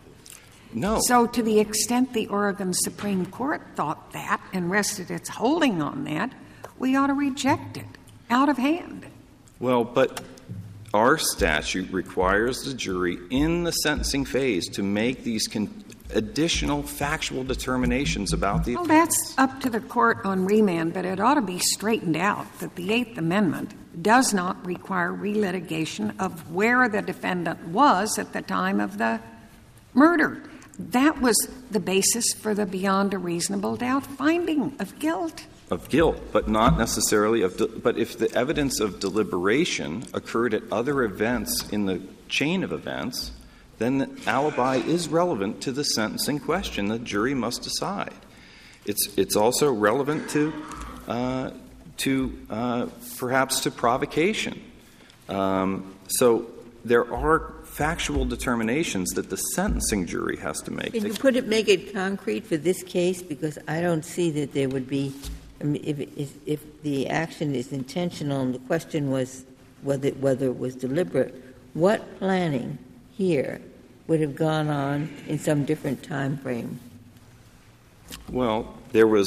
No. So to the extent the Oregon Supreme Court thought that and rested its holding on that, we ought to reject it out of hand. Well, but our statute requires the jury in the sentencing phase to make these additional factual determinations about the offense. Well, that's up to the court on remand, but it ought to be straightened out that the Eighth Amendment does not require relitigation of where the defendant was at the time of the murder. That was the basis for the beyond a reasonable doubt finding of guilt. Of guilt, but not necessarily but if the evidence of deliberation occurred at other events in the chain of events, then the alibi is relevant to the sentencing question the jury must decide. It's also relevant to perhaps to provocation. So there are factual determinations that the sentencing jury has to make. Can you make it concrete for this case? Because I don't see that there would be. I mean, if the action is intentional and the question was whether it was deliberate, what planning here would have gone on in some different time frame? Well, there was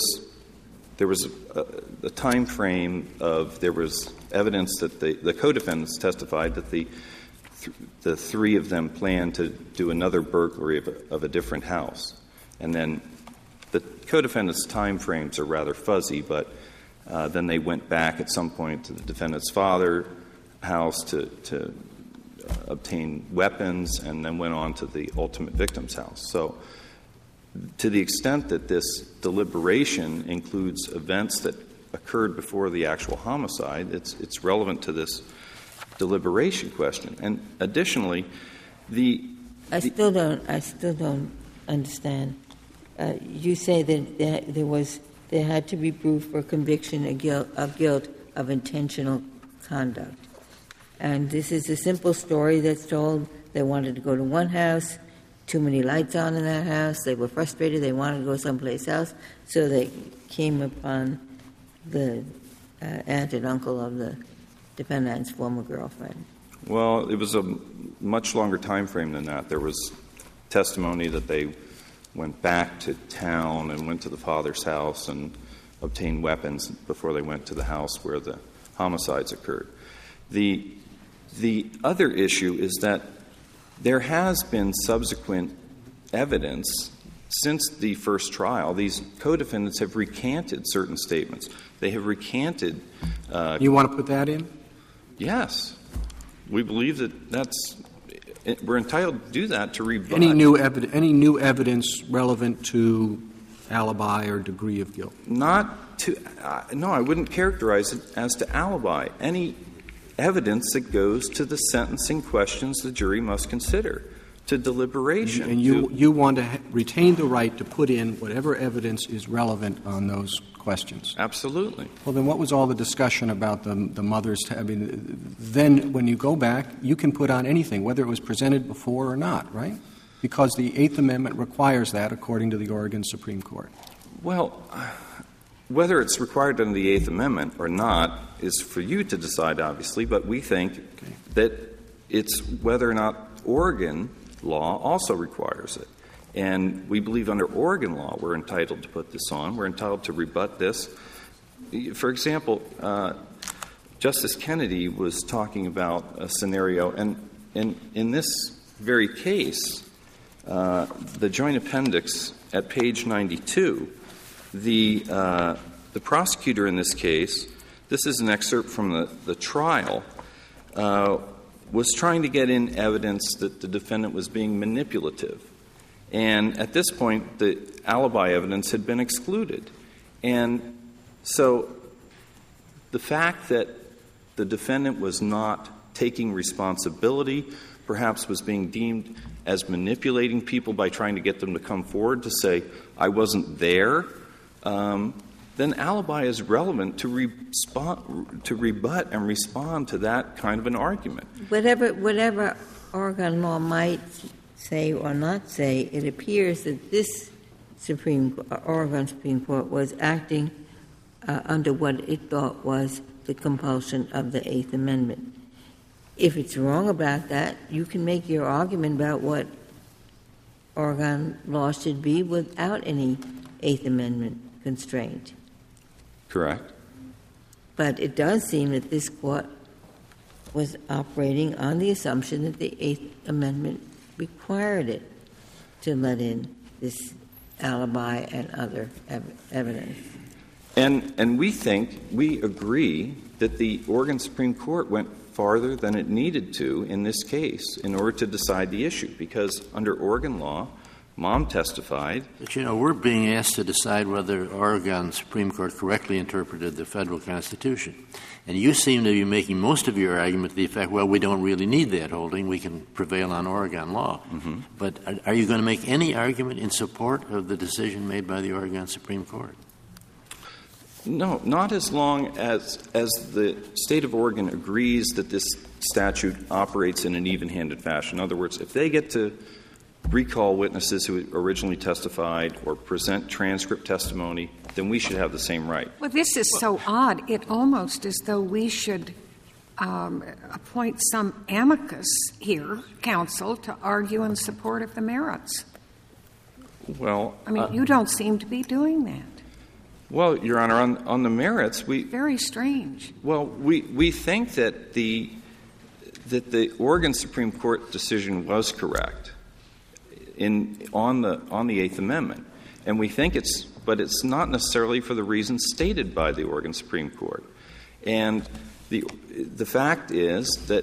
a time frame of there was evidence that the co-defendants testified that the three of them planned to do another burglary of a different house, and then the co-defendants' time frames are rather fuzzy, but then they went back at some point to the defendant's father's house to obtain weapons, and then went on to the ultimate victim's house. So to the extent that this deliberation includes events that occurred before the actual homicide, it's relevant to this deliberation question. And additionally, I still don't understand. You say that there had to be proof for conviction of guilt of intentional conduct. And this is a simple story that's told. They wanted to go to one house, too many lights on in that house. They were frustrated. They wanted to go someplace else. So they came upon the aunt and uncle of the defendant's former girlfriend. Well, it was a much longer time frame than that. There was testimony that they went back to town and went to the father's house and obtained weapons before they went to the house where the homicides occurred. The other issue is that there has been subsequent evidence since the first trial. These co-defendants have recanted certain statements. They have recanted. You want to put that in? Yes. We believe that we're entitled to do that to rebut. Any new evidence relevant to alibi or degree of guilt? Not to no, I wouldn't characterize it as to alibi. Any evidence that goes to the sentencing questions the jury must consider, to deliberation. And you want to retain the right to put in whatever evidence is relevant on those questions? Absolutely. Well, then what was all the discussion about the mother's then when you go back, you can put on anything, whether it was presented before or not, right? Because the Eighth Amendment requires that, according to the Oregon Supreme Court. Well, whether it's required under the Eighth Amendment or not is for you to decide, obviously, but we think that it's whether or not Oregon law also requires it. And we believe under Oregon law we're entitled to put this on. We're entitled to rebut this. For example, Justice Kennedy was talking about a scenario, and in this very case, the joint appendix at page 92, the prosecutor in this case, this is an excerpt from the trial, was trying to get in evidence that the defendant was being manipulative. And at this point, the alibi evidence had been excluded. And so the fact that the defendant was not taking responsibility, perhaps was being deemed as manipulating people by trying to get them to come forward to say, I wasn't there, then alibi is relevant to rebut and respond to that kind of an argument. Whatever Oregon law might say or not say, it appears that this Oregon Supreme Court was acting under what it thought was the compulsion of the Eighth Amendment. If it's wrong about that, you can make your argument about what Oregon law should be without any Eighth Amendment constraint. Correct. But it does seem that this Court was operating on the assumption that the Eighth Amendment required it to let in this alibi and other evidence. And we agree that the Oregon Supreme Court went farther than it needed to in this case in order to decide the issue, because under Oregon law, Mom testified. But, we're being asked to decide whether Oregon Supreme Court correctly interpreted the federal Constitution. And you seem to be making most of your argument to the effect, well, we don't really need that holding. We can prevail on Oregon law. Mm-hmm. But are you going to make any argument in support of the decision made by the Oregon Supreme Court? No, not as long as the state of Oregon agrees that this statute operates in an even-handed fashion. In other words, if they get to recall witnesses who originally testified or present transcript testimony, then we should have the same right. Well, this is so odd. It almost as though we should appoint some amicus here, counsel, to argue in support of the merits. Well, I mean, you don't seem to be doing that. Well, Your Honor, on the merits, very strange. Well, we think that the Oregon Supreme Court decision was correct on the Eighth Amendment, and we think it's not necessarily for the reasons stated by the Oregon Supreme Court. And the fact is that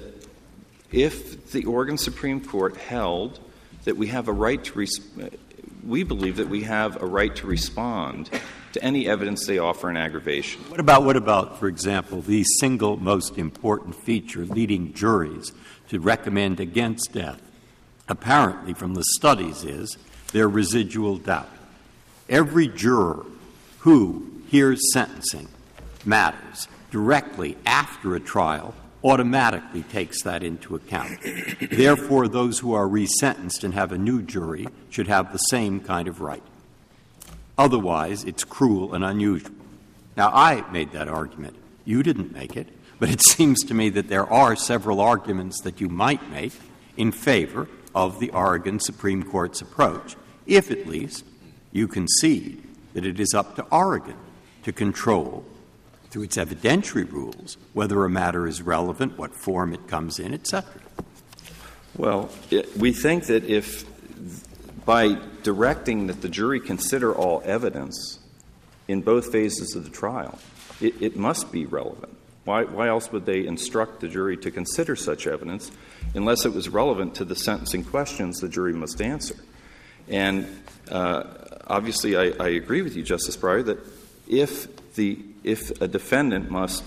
if the Oregon Supreme Court held that we have a right to we believe that we have a right to respond to any evidence they offer in aggravation. What about, for example, the single most important feature leading juries to recommend against death, apparently from the studies, is their residual doubt? Every juror who hears sentencing matters directly after a trial automatically takes that into account. Therefore, those who are resentenced and have a new jury should have the same kind of right. Otherwise, it's cruel and unusual. Now, I made that argument. You didn't make it. But it seems to me that there are several arguments that you might make in favor of the Oregon Supreme Court's approach, if at least you concede that it is up to Oregon to control, through its evidentiary rules, whether a matter is relevant, what form it comes in, etc. Well, we think that if by directing that the jury consider all evidence in both phases of the trial, it must be relevant. Why else would they instruct the jury to consider such evidence unless it was relevant to the sentencing questions the jury must answer? And obviously I agree with you, Justice Breyer, that if a defendant must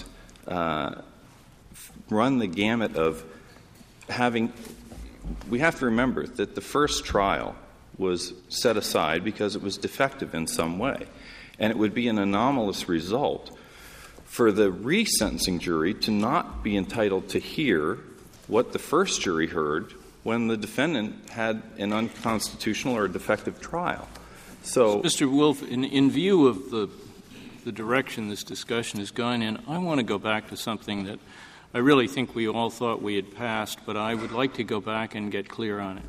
run the gamut of having — we have to remember that the first trial was set aside because it was defective in some way. And it would be an anomalous result for the resentencing jury to not be entitled to hear what the first jury heard when the defendant had an unconstitutional or defective trial. So Mr. Wolf, in view of the direction this discussion has gone in, I want to go back to something that I really think we all thought we had passed, but I would like to go back and get clear on it.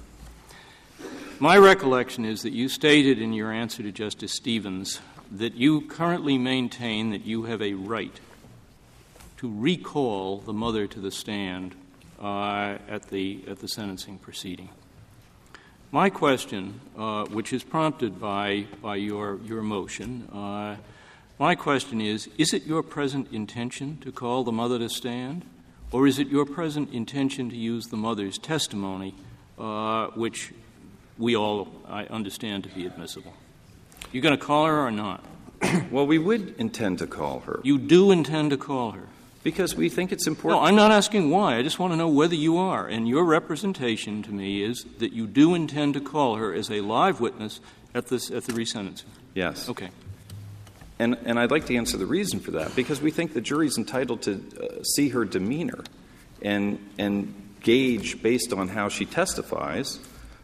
My recollection is that you stated in your answer to Justice Stevens that you currently maintain that you have a right to recall the mother to the stand at the sentencing proceeding. My question, which is prompted by your motion, my question is it your present intention to call the mother to stand, or is it your present intention to use the mother's testimony, which we all, I understand, to be admissible? You going to call her or not? Well, we would intend to call her. You do intend to call her? Because we think it's important. No, I'm not asking why. I just want to know whether you are. And your representation to me is that you do intend to call her as a live witness at the resentencing. Yes. Okay. And I'd like to answer the reason for that, because we think the jury's entitled to see her demeanor and gauge, based on how she testifies,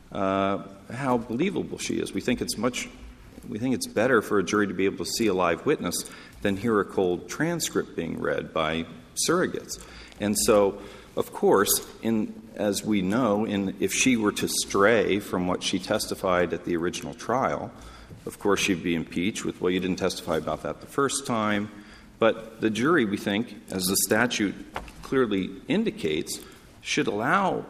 how believable she is. We think it's better for a jury to be able to see a live witness than hear a cold transcript being read by surrogates. And so, of course, as we know, if she were to stray from what she testified at the original trial, of course she'd be impeached with, well, you didn't testify about that the first time. But the jury, we think, as the statute clearly indicates, should allow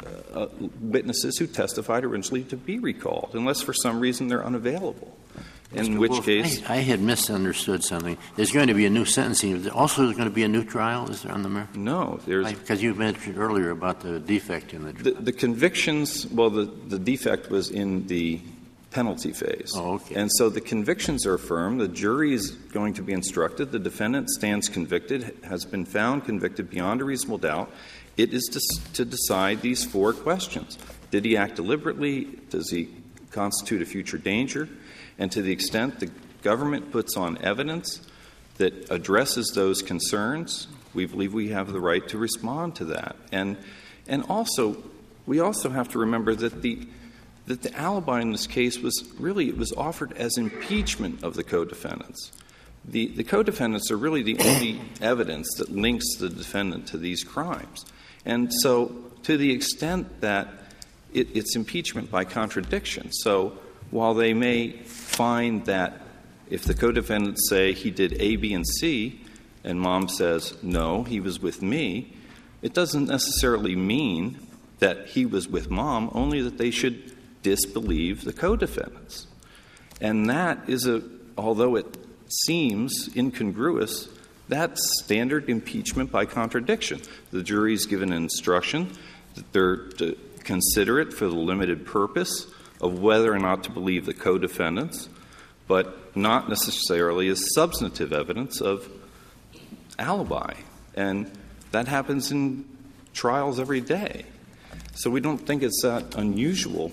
witnesses who testified originally to be recalled, unless for some reason they're unavailable. in which case I had misunderstood something. There's going to be a new sentencing. Also, there's going to be a new trial. Is there on the merits? No, because you mentioned earlier about the defect in the trial. The convictions. Well, the defect was in the penalty phase. Oh, okay. And so the convictions are affirmed. The jury is going to be instructed. The defendant stands convicted, has been found convicted beyond a reasonable doubt. It is to decide these 4 questions. Did he act deliberately? Does he constitute a future danger? And to the extent the government puts on evidence that addresses those concerns, we believe we have the right to respond to that. And also, we also have to remember that the alibi in this case was offered as impeachment of the co-defendants. The co-defendants are really the only evidence that links the defendant to these crimes. And so to the extent that it's impeachment by contradiction. So while they may find that if the co-defendants say he did A, B, and C, and mom says, no, he was with me, it doesn't necessarily mean that he was with mom, only that they should disbelieve the co-defendants. And that is although it seems incongruous, that's standard impeachment by contradiction. The jury is given an instruction that they're to consider it for the limited purpose of whether or not to believe the co-defendants, but not necessarily as substantive evidence of alibi. And that happens in trials every day. So we don't think it's that unusual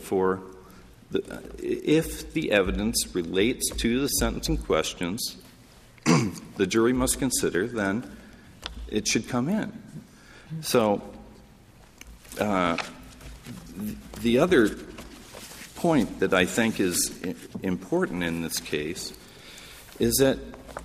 if the evidence relates to the sentencing questions the jury must consider, then it should come in. So the other point that I think is important in this case is that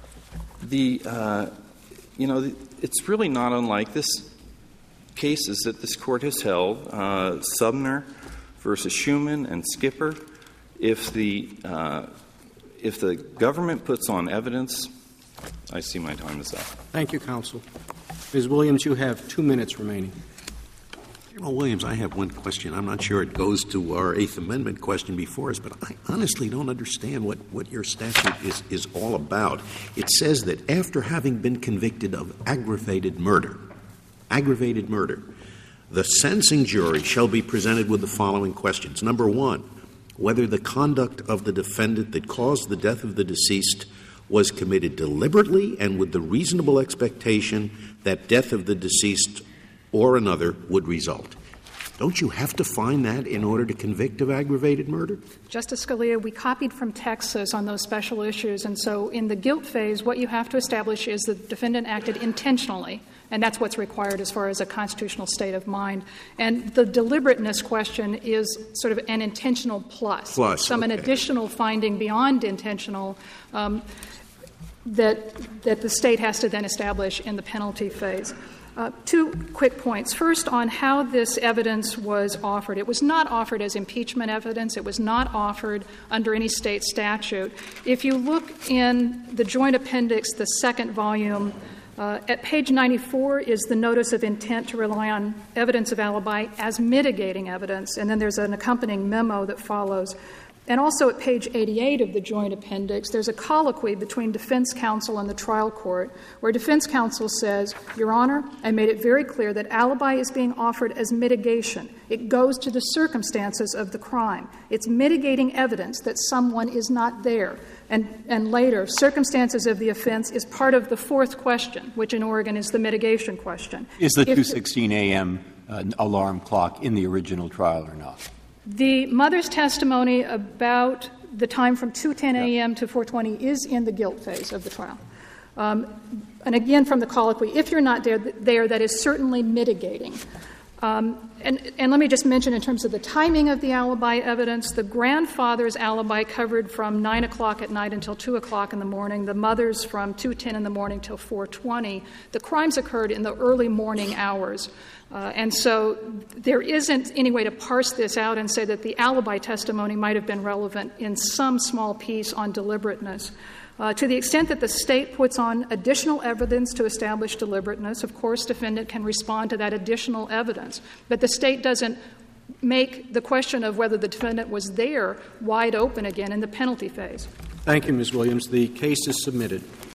it's really not unlike cases that this court has held, Sumner versus Schuman and Skipper. If the government puts on evidence, I see my time is up. Thank you, counsel. Ms. Williams, you have 2 minutes remaining. General Williams, I have one question. I'm not sure it goes to our Eighth Amendment question before us, but I honestly don't understand what your statute is all about. It says that after having been convicted of aggravated murder, the sentencing jury shall be presented with the following questions. Number 1, whether the conduct of the defendant that caused the death of the deceased was committed deliberately and with the reasonable expectation that death of the deceased or another would result. Don't you have to find that in order to convict of aggravated murder? Justice Scalia, we copied from Texas on those special issues, and so in the guilt phase, what you have to establish is the defendant acted intentionally, and that's what's required as far as a constitutional state of mind. And the deliberateness question is sort of an intentional plus. An additional finding beyond intentional that the state has to then establish in the penalty phase. 2 quick points. First, on how this evidence was offered. It was not offered as impeachment evidence. It was not offered under any state statute. If you look in the Joint Appendix, the 2nd volume, at page 94 is the notice of intent to rely on evidence of alibi as mitigating evidence, and then there's an accompanying memo that follows. And also at page 88 of the Joint Appendix, there's a colloquy between defense counsel and the trial court where defense counsel says, Your Honor, I made it very clear that alibi is being offered as mitigation. It goes to the circumstances of the crime. It's mitigating evidence that someone is not there. And later, circumstances of the offense is part of the 4th question, which in Oregon is the mitigation question. Is the 2:16 a.m. Alarm clock in the original trial or not? The mother's testimony about the time from 2:10 a.m. to 4:20 is in the guilt phase of the trial. And again, from the colloquy, if you're not there, that is certainly mitigating. And let me just mention in terms of the timing of the alibi evidence, the grandfather's alibi covered from 9 o'clock at night until 2 o'clock in the morning, the mother's from 2:10 in the morning till 4:20. The crimes occurred in the early morning hours. And so there isn't any way to parse this out and say that the alibi testimony might have been relevant in some small piece on deliberateness. To the extent that the state puts on additional evidence to establish deliberateness, of course, defendant can respond to that additional evidence. But the state doesn't make the question of whether the defendant was there wide open again in the penalty phase. Thank you, Ms. Williams. The case is submitted.